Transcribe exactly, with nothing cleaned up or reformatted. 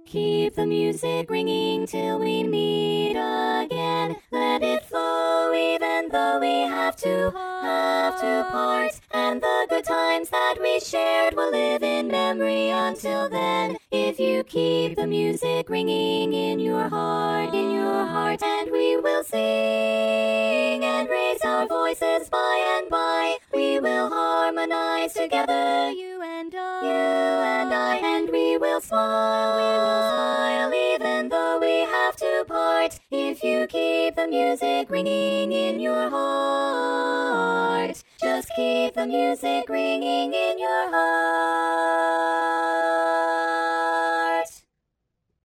Keep the music ringing till we meet again. Let it flow even though we have to, have to part. And the good times that we shared will live in memory until then. If you keep the music ringing in your heart, in your heart, and we will sing and raise our voices by and by. We will harmonize together, you and I, you and I, and we will smile, we will smile, even though we have to part. If you keep the music ringing in your heart, just keep the music ringing in your heart.